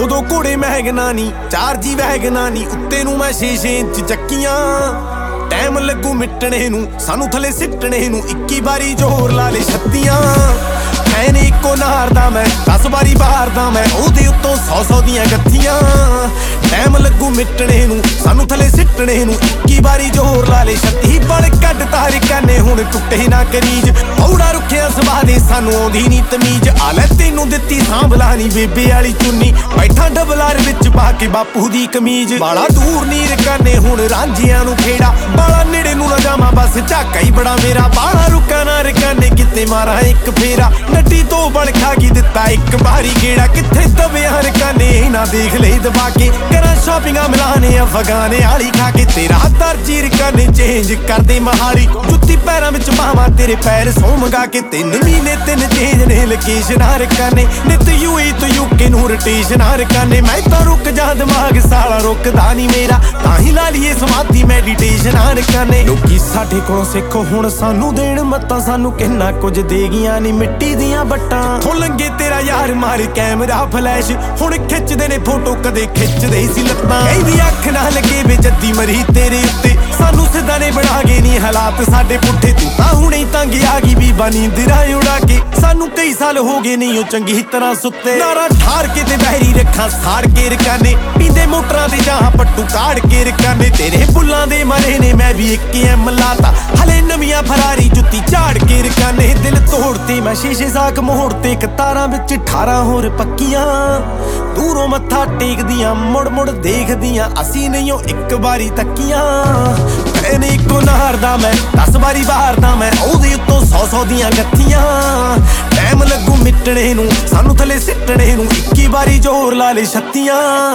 2-2 ਘੋੜੇ ਮਹਿਗਨਾ ਨੀ 4 ਜੀ ਵੈਗਨਾ ਨੀ ਉੱਤੇ ਨੂੰ ਮੈਂ 6 ਇੰਚ ਚੱਕੀਆਂ ਟਾਈਮ ਲੱਗੂ ਮਿਟਣੇ ਨੂੰ ਸਾਨੂੰ ਥੱਲੇ ਸਿੱਟਣੇ ਨੂੰ 21 ਵਾਰੀ ਜ਼ੋਰ ਲਾ ਲੇ 36 ਐਨ ਇੱਕੋ ਨਾਰ ਦਾ ਮੈਂ 10 ਵਾਰੀ ਬਾਹਰ ਦਾ ਮੈਂ ਉਹਦੇ ਉੱਤੋਂ 100 ਦੀਆਂ ਗੱਥੀਆਂ ਟਾਈਮ ਲੱਗੂ ਮਿਟਣੇ ਨੂੰ ਸਾਨੂੰ ਥੱਲੇ ਸਿੱਟਣੇ ਨੂੰ 21 ਵਾਰੀ ਜ਼ੋਰ ਲਾ ਲੇ 36 ਬਲ ਕੱਢ ਤਾਰਿਕਾਂ ਨੇ ਹੁਣ ਟੁੱਟੇ ਨਾ ਕਰੀਜ ਹੌੜਾ ਰੁੱਖਿਆ ਸੁਭਾਅ ਦੇ ਸਾਨੂੰ ਆਉਂਦੀ ਨੀ ਤਮੀਜ਼ ਆ ਲੈ ਤੈਨੂੰ ਦਿੱਤੀ ਸਾਂਭਲਾ ਨੀ ਬੇਬੇ ਵਾਲੀ ਚੁੰਨੀ ਬੈਠਾ ਡਬਲਾਰ ਵਿੱਚ ਪਾ ਕੇ ਬਾਪੂ ਦੀ ਕਮੀਜ਼ ਬਾਲਾ ਦੂਰ ਨੀ ਰਕਾਨੇ ਹੁਣ ਰਾਂਝਿਆਂ ਨੂੰ ਖੇੜਾ ਬਾਲਾ ਨੇੜੇ ਨੂੰ ਨਾ ਜਾਵਾਂ ਬਸ ਝਾਕਾ ਹੀ ਬੜਾ ਮੇਰਾ ਬਾਲਾ ਰੁਕਾ ਨਾ ਰਕਾਨੇ ਕਿਤੇ ਮਾਰਾਂ ਇੱਕ ਫੇਰਾ ਨੱਡੀ ਤੋਂ ਬਣ ਖਾ ਕੇ ਦਿੱਤਾ ਇੱਕ ਵਾਰੀ ਗੇੜਾ ਕਿੱਥੇ ਦਬਿਆ ਰਕਾਨੇ ਨਾ ਦੇਖ ਲਈ ਦਬਾ ਕੇ ਕਰਾਂ ਸ਼ਾਪਿੰਗਾਂ ਮਿਲਾਨੇ ਅਫਗਾਨੇ ਵਾਲੀ ਖਾ ਕੇ ਤੇਰਾ ਦਰਜੀ ਰਕਾਨੇ ਚੇਂਜ ਕਰਦੇ ਮਹਾਲੀ ਜੁੱਤੀ ਪੈਰਾਂ ਵਿੱਚ ਪਾਵਾਂ ਤੇਰੇ ਪੈਰ ਸੌ ਮੰਗਾ ਕੇ 3 ਮਹੀਨੇ 3 ਚੇਂਜ ਨੇ ਲੋਕੇਸ਼ਨਾਂ ਰਕਾਨੇ ਨਿਤ ਯੂਏ ਤੋਂ ਯੂਕੇ ਨੂੰ ਰੋਟੇਸ਼ਨਾਂ ਰਕਾਨੇ ਮੈਂ ਤਾਂ ਰੁਕ ਜਾ ਦਿਮਾਗ ਸਾਲਾ ਰੁਕਦਾ ਨਹੀਂ ਮੇਰਾ ਤਾਂ ਹੀ ਲਾ ਲਈਏ ਸਮਾਧੀ ਮੈਡੀਟੇਸ਼ਨਾਂ ਰਕਾਨੇ ਲੋਕੀ ਸਾਡੇ ਕੋਲੋਂ ਸਿੱਖੋ ਹੁਣ ਸਾਨੂੰ ਦੇਣ ਮੱਤਾਂ ਸਾਨੂੰ ਕਿੰਨਾ ਕੁਝ ਦੇ ਗਈਆਂ ਨੀ ਮਿੱਟੀ ਦੀਆਂ ਬੱਟਾਂ ਕਿੱਥੋਂ ਲੰਗੇ ਤੇਰਾ ਯਾਰ ਮਾਰ ਕੈਮਰਾ ਫਲੈਸ਼ ਹੁਣ ਖਿੱਚਦੇ ਨੇ ਫੋਟੋ ਕਦੇ ਖਿੱਚਦੇ ਸੀ ਲੱਤਾਂ ਕਹਿੰਦੀ ਅੱਖ ਨਾ ਲੱਗੇ ਵੇ ਜੱਦੀ ਮਰੀ ਤੇਰੇ ਉੱਤੇ ਸਾਨੂੰ ਸਿੱਧਾ ਨੇ ਬਣਾ ਗਏ ਨੀ ਹਾਲਾਤ ਸਾਡੇ ਪੁੱਠੇ ਤੂੰ ਤਾਂ ਹੁਣੇ ਤੰਗ ਆ ਗਈ ਬੀਬਾ ਨੀਂਦਰਾਂ ਉਡਾ ਕੇ ਸਾਨੂੰ ਕਈ ਸਾਲ ਹੋ ਗਏ ਨਹੀਂ ਉਹ ਚੰਗੀ ਤਰ੍ਹਾਂ ਸੁੱਤੇ ਨਾਰਾ ਠਾਰ ਕੇ ਤੇ ਬਹਿਰੀ ਰੱਖਾਂ ਸਾੜ ਕੇ ਰਕਾਨੇ ਪੀਂਦੇ ਮੋਟਰਾਂ ਤੇ ਜਾਂ ਪੱਟੂ ਕਾੜ ਕੇ ਰਕਾਨੇ ਤੇਰੇ ਬੁੱਲਾਂ ਦੇ ਮਾਰੇ ਨੇ ਮੈਂ ਵੀ 1 ਐਮ ਲਾਤਾ ਹਲੇ ਨਵੀਆਂ ਫਰਾਰੀ ਜੁੱਤੀ ਝਾੜ ਕੇ ਰਕਾਨੇ ਦਿਲ ਤੋੜਤੇ ਮੈਂ ਸ਼ੀਸ਼ੇ ਸਾਕ ਮੋੜਤੇ ਕਤਾਰਾਂ ਵਿੱਚ 18 ਹੋਰ ਪੱਕੀਆਂ ਦੂਰੋਂ ਮੱਥਾ ਟੇਕਦੀਆਂ ਮੁੜ ਮੁੜ ਦੇਖਦੀਆਂ ਅਸੀਂ ਨਹੀਂ ਉਹ ਇੱਕ ਵਾਰੀ ਤੱਕੀਆਂ ਐਨ ਇੱਕੋ ਨਾਰ ਦਾ ਮੈਂ 10 ਵਾਰੀ ਬਾਹਰ ਦਾ ਮੈਂ ਉਹਦੇ ਉੱਤੋਂ 100 ਦੀਆਂ ਗੱਥੀਆਂ ਟਾਈਮ ਲੱਗੂ ਮਿਟਣੇ ਨੂੰ ਸਾਨੂੰ ਥੱਲੇ ਸਿੱਟਣੇ ਨੂੰ 21 ਵਾਰੀ ਜ਼ੋਰ ਲਾ ਲੇ 36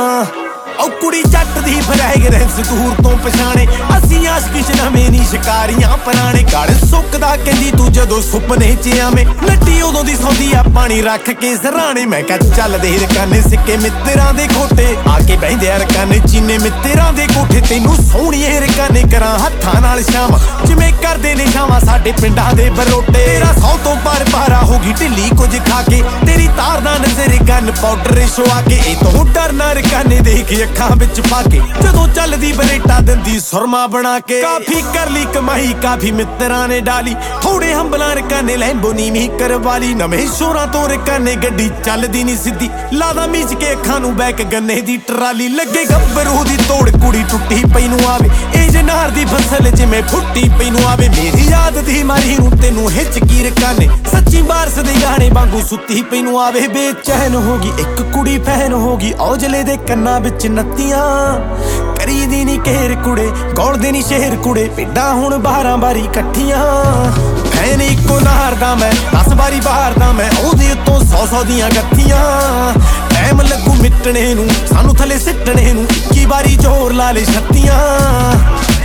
ਉਹ ਕੁੜੀ ਜੱਟ ਦੀ ਫਰੈਗਰੈਂਸ ਦੂਰ ਤੋਂ ਪਛਾਣੇ ਅਸੀਂ ਆਸ਼ਕੀ ਚ ਨਵੇਂ ਨੀ ਸ਼ਿਕਾਰੀਆਂ ਪੁਰਾਣੇ ਗੜ ਸੁੱਕਦਾ ਕਹਿੰਦੀ ਤੂੰ ਜਦੋਂ ਸੁਪਨੇ ਚ ਆਵੇਂ ਲੱਟੀ ਉਦੋਂ ਦੀ ਸੌਂਦੀ ਆ ਪਾਣੀ ਰੱਖ ਕੇ ਸਰਾਣੇ ਮੈਂ ਕਿਹਾ ਚੱਲਦੇ ਰਕਾਨੇ ਸਿੱਕੇ ਮਿੱਤਰਾਂ ਦੇ ਖੋਟੇ ਆ ਕੇ ਬਹਿੰਦੇ ਰਕਾਨੇ ਚੀਨੇ ਮਿੱਤਰਾਂ ਦੇ ਕੋਠੇ ਤੈਨੂੰ ਸੋਹਣੀਏ ਰਕਾਨੇ ਕਰਾਂ ਹੱਥਾਂ ਨਾਲ ਸ਼ਾਮ ਜਿਵੇਂ ਕਰਦੇ ਨੇ ਸ਼ਾਮਾਂ ਸਾਡੇ ਪਿੰਡਾਂ ਦੇ ਬਰੋਟੇ ਤੇਰਾ 100 ਤੋਂ ਪਾਰਾ ਹੋ ਗਈ ਢਿੱਲੀ ਕੁਝ ਖਾ ਕੇ ਤੇਰੀ ਤਾਰ ਦਾ ਨਜ਼ਰ ਗਨ ਪਾਊਡਰ ਸ਼ਵਾ ਕੇ ਇਹ ਤੋਂ ਡਰਨਾ ਰਕਾਨੇ ਦੇਖ ਅੱਖਾਂ ਵਿੱਚ ਪਾ ਕੇ ਜਦੋਂ ਚੱਲਦੀ ਬਰੇਟਾ ਦਿੰਦੀ ਸੁਰਮਾ ਬਣਾ ਕੇ ਕਾਫੀ ਕਰ ਲਈ ਕਮਾਈ ਕਾਫੀ ਮਿੱਤਰਾਂ ਨੇ ਡਾਲੀ ਥੋੜੇ ਹੰਬਲਾਂ ਰਕਾਨੇ ਲੈਂਬੋ ਨੀਵੀਂ ਕਰਵਾਲੀ ਨਵੇਂ ਸ਼ੋਰਾਂ ਤੋਂ ਰਕਾਨੇ ਗੱਡੀ ਚੱਲਦੀ ਨਹੀਂ ਸਿੱਧੀ ਲਾਦਾ ਮੀਚ ਕੇ ਅੱਖਾਂ ਨੂੰ ਬੈਕ ਗੰਨੇ ਦੀ ਟਰਾਲੀ ਲੱਗੇ ਗੱਭਰੂ ਦੀ ਤੋੜ ਕੁੜੀ ਟੁੱਟੀ ਪਈ ਨੂੰ ਆਵੇ ਇਹ ਜਨਾਰ ਦੀ ਫਸਲ ਜਿਵੇਂ ਫੁੱਟੀ ਪਈ ਨੂੰ ਆਵੇ ਮੇਰੀ ਯਾਦ ਦੀ ਮਾਰੀ ਨੂੰ ਤੈਨੂੰ ਹਿੱਚਕੀ ਰਕਾਨੇ ਸੱਚੀ ਬਾਰਸ ਦੇ ਗਾਣੇ ਵਾਂਗੂ ਸੁੱਤੀ ਪਈ ਨੂੰ ਆਵੇ ਬੇਚੈਨ ਹੋ ਗਈ ਇੱਕ ਕੁੜੀ ਫੈਨ ਹੋ ਗਈ ਔਜਲੇ ਦੇ ਕੰਨਾਂ ਵਿੱਚ ਨੱਤੀਆਂ ਕਰੀਦੀ ਨੀ ਘੇਰ ਕੁੜੇ ਗੌਲਦੇ ਨੀ ਸ਼ੇਰ ਕੁੜੇ ਪਿੰਡਾਂ ਹੁਣ 12 ਵਾਰੀ ਇਕੱਠੀਆਂ ਐਨ ਇੱਕੋ ਨਾਰ ਦਾ ਮੈਂ 10 ਵਾਰੀ ਬਾਹਰ ਦਾ ਮੈਂ ਉਹਦੇ ਉੱਤੋਂ 100 ਦੀਆਂ ਗੱਥੀਆਂ ਟਾਈਮ ਲੱਗੂ ਮਿਟਣੇ ਨੂੰ ਸਾਨੂੰ ਥੱਲੇ ਸਿੱਟਣੇ ਨੂੰ 21 ਵਾਰੀ ਜ਼ੋਰ ਲਾ ਲੇ 36